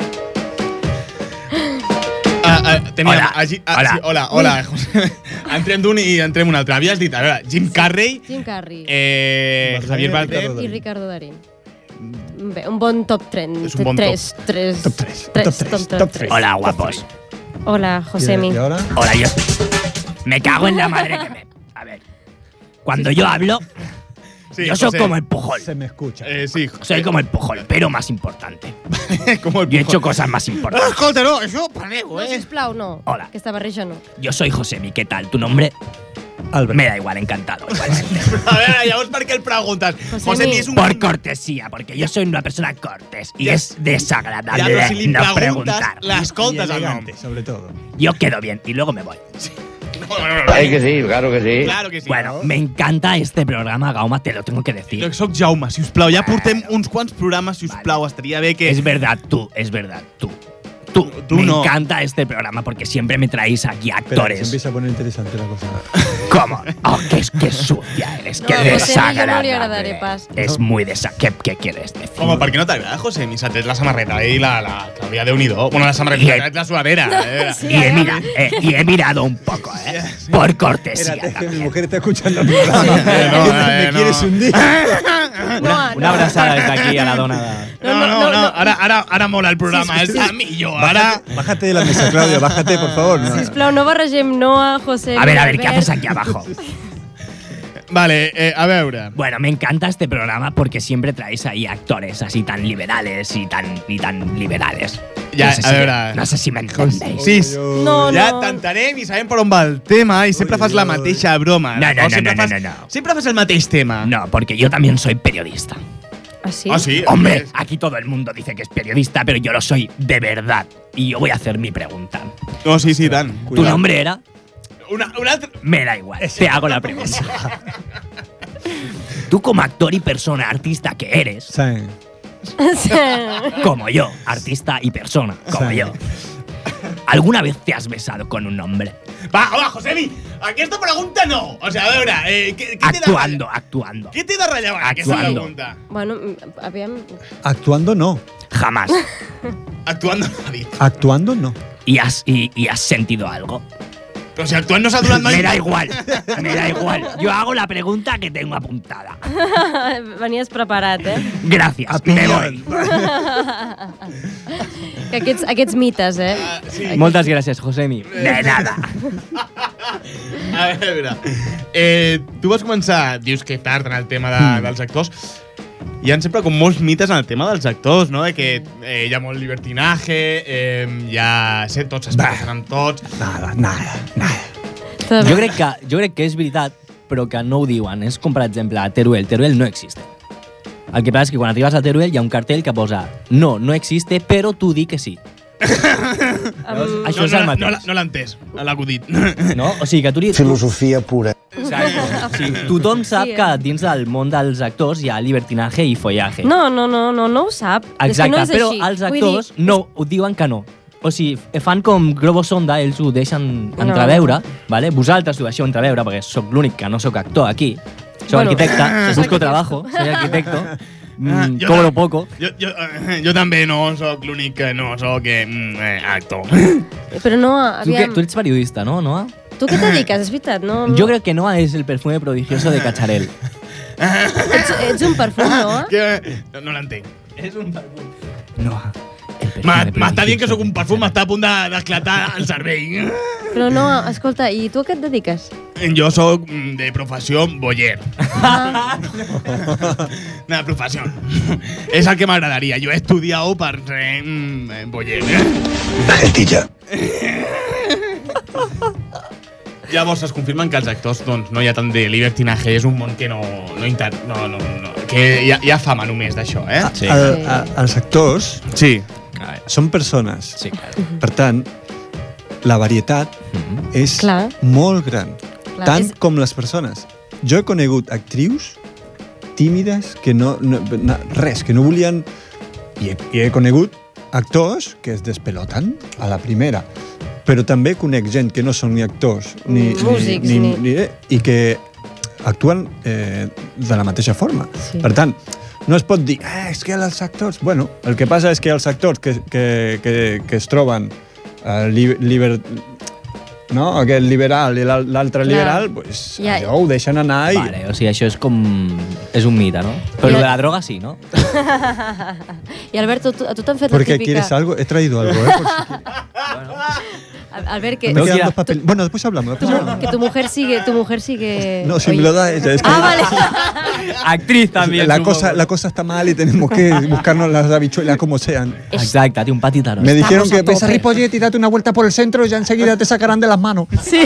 Hola. Entrem d'un i entrem un altre. Havies dit, a veure, Jim Carrey, Javier Bardem i Ricardo Darín. Bé, un bon top 3. És un bon Top 3. Hola, guapos. Hola, Josemi. ¿Y ahora? Hola, yo... Me cago en la madre que me... A ver, cuando yo hablo... Sí, yo soy José. como el Pujol. Se me escucha. Sí, Soy como el Pujol, pero más importante. como el Yo he hecho cosas más importantes. Escolta, no, això parleu, No, sisplau, no. Hola. Aquesta barreja no. Yo soy Josemi, ¿qué tal? ¿Tu nombre? Albert. Me da igual, encantado. Igualmente. A veure, llavors per què el preguntes? Josemi és un... Por cortesía, porque yo soy una persona cortés y Ya. es desagradable Ja, però si li no preguntes, preguntar. l'escoltes el nom. Elegante, sobre todo. Yo quedo bien y luego me voy. Ay, que sí, claro que sí. Claro que sí. Bueno, me encanta este programa, Gauma, te lo tengo que decir. Soc Jaume, si us plau. Ja portem uns quants programes, si us plau. Estaria bé que... Es verdad, tú. Tú me no. encanta este programa porque siempre me traéis aquí Espera, se actores. empieza a poner interesante la cosa. ¿Cómo? Oh, qué sucia eres, No, qué a Josemi jo desagradable. no li agradaré pas. Es muy desagradable. ¿Qué quieres decir? Home, per què no t'agrada, Josemi? S'ha tret la samarreta i la Clàudia Déu-n'hi-do. Bueno, la samarreta, s'ha tret la suadera. Y he mirado un poco, por cortesía. Espérate, que mi mujer está escuchando el programa. ¿Me quieres hundir? Una abraçada des d'aquí a la dona de... No. Ara mola el programa. És millor. Ara... Bájate de la mesa, Claudia, bájate, por favor. No. Sisplau, no barregem Noah, Josemi... A ver, ¿qué haces aquí abajo? Vale, a veure. Bueno, me encanta este programa porque siempre traéis ahí actores así tan liberales y tan liberales. Ja, a veure... No sé si m'entendéis. Sí, No, ja no. t'entenem i sabem per on va el tema i sempre fas la mateixa broma. No. Sempre fas el mateix tema. No, porque yo también soy periodista. ¿Ah, sí? Ah, sí? Hombre, aquí todo el mundo dice que es periodista, pero yo lo soy de verdad. Y yo voy a hacer mi pregunta. No, sí, tant. ¿Tu nombre era? Una altra... Me da igual, te hago la pregunta. Tú como actor y persona artista que eres, como yo, artista y persona, como yo, ¿alguna vez te has besado con un hombre? Va, Josemi, aquesta pregunta no. O sea, a veure, què Actuando. Què té de rellevant aquesta pregunta? Bueno, aviam... Actuando no. Jamás. Actuando no ha dit. Actuando no. ¿Y has sentido algo? Però si actuant no s'ha donat mai... Me da igual. Yo hago la pregunta que tengo apuntada. Venies preparat, Gracias, me voy. Que aquests mites, Sí. Moltes gràcies, Josemi. De nada. A veure, tu vas començar, dius que tard en el tema dels actors. Hi ha sempre com molts mites en el tema dels actors, no? De que hi ha molt libertinaje, tots es passen amb tots... Nada. Jo crec que és veritat, però que no ho diuen. És com, per exemple, a Teruel. Teruel no existe. El que passa és que quan arribes a Teruel hi ha un cartell que posa no existe, però tu di que sí. Això és el mateix. No l'ha entès, l'acudit. No? O sigui que tu... Filosofia pura. Exacte. Sí, tothom sap que dins del món dels actors hi ha libertinaje i follaje. No ho sap. Exacte, és que no és però així. els actors no ho diuen que no. O sigui, fan com globo sonda, ells ho deixen entreveure, vale? Vosaltres ho deixeu entreveure, perquè sóc l'únic que no sóc actor aquí. Soc arquitecte, busco trabajo, soy arquitecto. Cobro poco. Jo també no sóc l'únic que no sóc actor. Però no, aviam... Tu ets periodista, no, Noah? Tu què et dediques? És veritat, no? Yo creo que Noah es el perfume prodigioso de Cacharel. Ets un perfum, no? No l'entenc. És un perfum. Noah. M'està dient que sóc un perfum, m'està a punt d'esclatar el cervell. Però no, escolta, i tu a què et dediques? Jo sóc de professió boller. De professió. És el que m'agradaria. Jo he estudiat per ser boller. Gentilla. Llavors es confirmen que els actors doncs, no hi ha tant de libertinaje, és un món que no que hi ha fama només d'això, eh? Sí. Els actors són persones. Sí, per tant, la varietat és molt gran, tant com les persones. Jo he conegut actrius tímides que no volien... I he conegut actors que es despeloten a la primera. Però també conec gent que no són ni actors ni músics i que actuen de la mateixa forma. Sí. Per tant, no es pot dir és que els actors... Bueno, el que passa és que els actors que es troben aquest liberal i l'altre liberal, pues, allò ho deixen anar i... Vale, o sigui, això és com... És un mite, ¿no? Però de la droga sí, ¿no? I Alberto, a tu t'han fet la típica... Porque quieres algo, he traído algo, Albert, que... Bueno, después hablamos. Que tu mujer sigue... No, si me lo da ella. Es que vale. Actriz también. La cosa está mal y tenemos que buscarnos las habichuelas como sean. Exacto, a ti un patitaro. Me dijeron que ves a Ripollet y date una vuelta por el centro y ya enseguida te sacarán de las manos. Sí.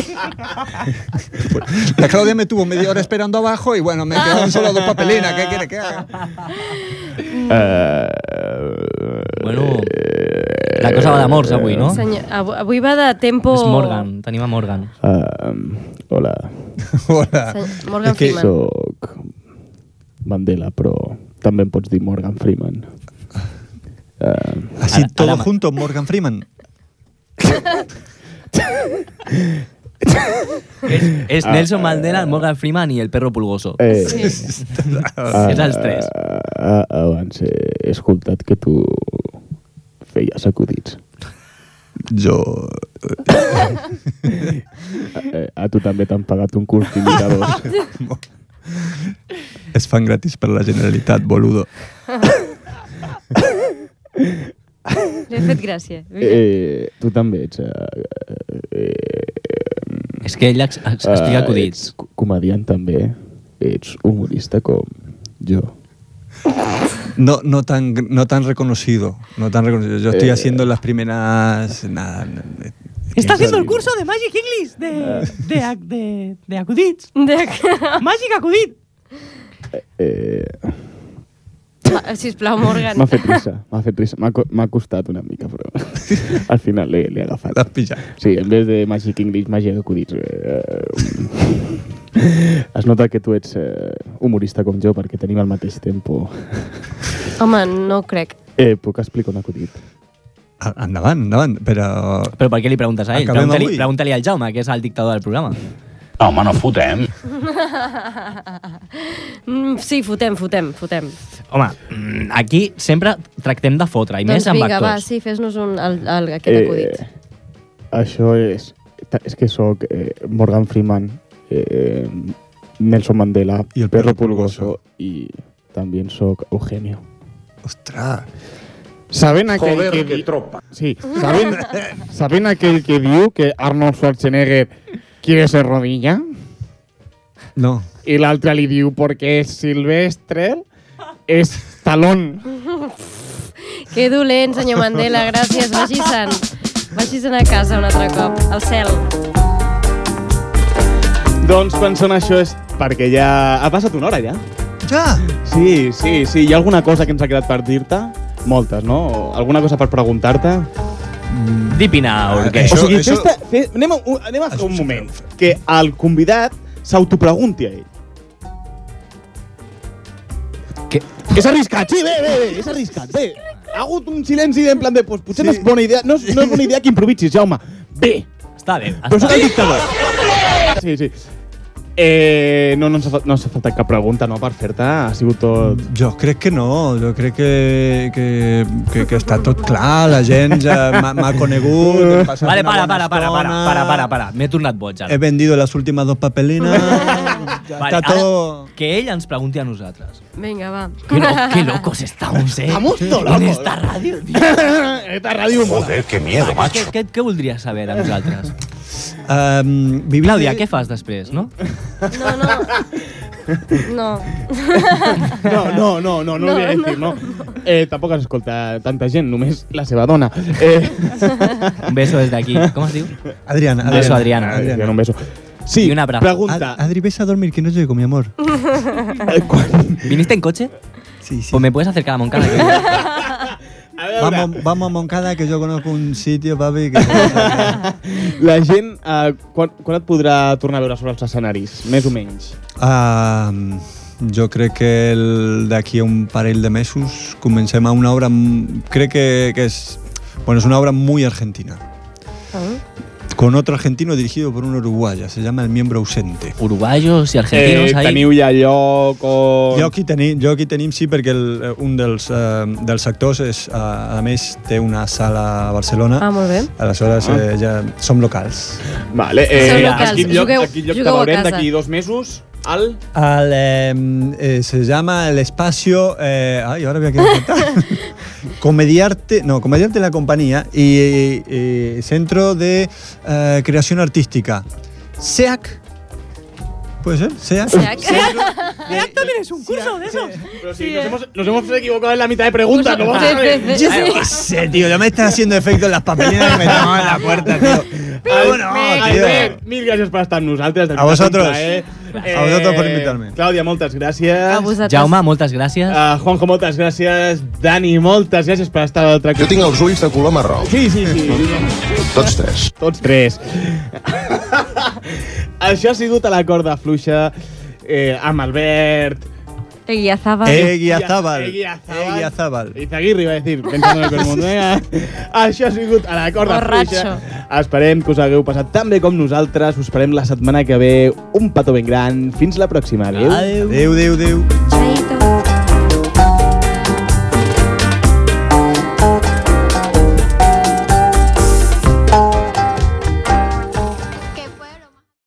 La Claudia me tuvo media hora esperando abajo y bueno, me quedaron solo 2 papelinas. ¿Qué quiere que haga? Bueno, la cosa va d'amors avui, no? Senyor, avui va de tempo... És Morgan, tenim a Morgan. Hola. Morgan Freeman. Soc Mandela, però també em pots dir Morgan Freeman. Así todo junto, Morgan Freeman. És Nelson Mandela, Morgan Freeman i el perro pulgoso. Sí. És els 3. Abans he escoltat que tu feies acudits. Jo... A tu també t'han pagat un curs d'imitadors. Es fan gratis per la Generalitat, boludo. Li he fet gràcia. Tu també ets... És que ell explica acudits. Ets comediant també. Ets humorista com jo. No tan reconocido. Yo estoy haciendo las primeras... Está haciendo el curso de Magic English de acudits. Magic acudit. Sisplau, Morgan. M'ha fet risa. M'ha costat una mica, però al final l'he agafat. L'has pillat. Sí, en vez de Magic English, Magic acudits. Es nota que tu ets humorista com jo, perquè tenim el mateix tempo. Home, no crec. Puc explicar un acudit? Endavant, però... Però per què li preguntes a ell? Pregunta-li al Jaume, que és el dictador del programa. No, home, no fotem. Sí, fotem. Home, aquí sempre tractem de fotre, i més amb actors. Doncs vinga, va, sí, fes-nos aquest acudit. Això és que soc Morgan Freeman, Nelson Mandela, y el perro pulgoso, y también soy Eugenio. ¡Ostras! ¿Saben aquel Joder, que tropa. Sí, ¿saben aquel que diu que Arnold Schwarzenegger quiere ser rodilla? No. Y l'altre li diu porque es Silvestre, es talón. Que dolent, senyor Mandela, gràcies, vagi-se'n a casa un altre cop, al cel. Doncs quan sona això és perquè ja... Ha passat una hora, ja? Ja? Sí. Hi ha alguna cosa que ens ha quedat per dir-te? Moltes, no? Alguna cosa per preguntar-te? Deep in out. O sigui, anem a fer un moment que el convidat s'autopregunti a ell. Què? És arriscat, sí, bé, és arriscat, bé. Ha hagut un silenci en plan de... Potser no és bona idea, no és bona idea que improvisis, Jaume. Bé. Està bé. Però soc el dictador. Sí. No s'ha faltat cap pregunta, no, per fer-te? Ha sigut tot... Jo crec que no, jo crec que està tot clar, la gent ja m'ha conegut, hem passat una bona estona. Para. M'he tornat boig, ara. He vendido las últimas 2 papelinas. Vale, todo... Que ell ens pregunti a nosaltres. Vinga, va. Qué locos estamos, Estamos todo locos. En esta ràdio, tío. Esta ràdio... Joder, qué miedo, macho. Què voldries saber de nosaltres? Clàudia, què fas després, no? No. No, no voy a decir, no. Tampoc es escolta tanta gent, només la seva dona. Un beso desde aquí. Com es diu? Adriana. Un beso, Adriana. Un beso. Sí, y un abrazo. Pregunta. Adri, ves a dormir, que no llego, mi amor. ¿Viniste en coche? Sí. Pues me puedes acercar a Moncada. Vamos a Moncada, que yo conozco un sitio, papi. Que... La gent, quan et podrà tornar a veure sobre els escenaris? Més o menys? Jo crec que d'aquí a un parell de mesos comencem a una obra, crec que és una obra muy argentina. Con otro argentino dirigido por un uruguaya, se llama El miembro ausente. Uruguayos y argentinos ahí. Teniu ja lloc o... Jo aquí tenim, sí, perquè un dels actors a més té una sala a Barcelona. Molt bé. Aleshores ja som locals. Vale, Som locals. a quin lloc te veurem d'aquí 2 mesos? Se llama el espacio... ahora voy a quedar Comediarte la compañía y Centro de Creación Artística. SEAC. ¿Puede ser? SEAC. SEAC también es un curso de esos. Pero sí, nos hemos equivocado en la mitad de preguntas. ¿No? Yo qué sé, tío. Ya me están haciendo efecto en las papeleras y me toman la puerta, tío. Mil gràcies per estar amb nosaltres. A vosotros. A vosotros por invitarme. Clàudia, moltes gràcies. A vosaltres. Jaume, moltes gràcies. Juanjo, moltes gràcies. Dani, moltes gràcies per estar a l'altre costat. Jo tinc els ulls de color marró. Sí. Tots tres. Això ha sigut a la corda fluixa amb Albert... Eguiazábal. Izaguirre iba a decir, pensando en el mundo. Això ha sigut a la corda fluixa. Esperem que us hagueu passat tan bé com nosaltres. Us esperem la setmana que ve. Un petó ben gran. Fins la pròxima. Adéu. Adéu.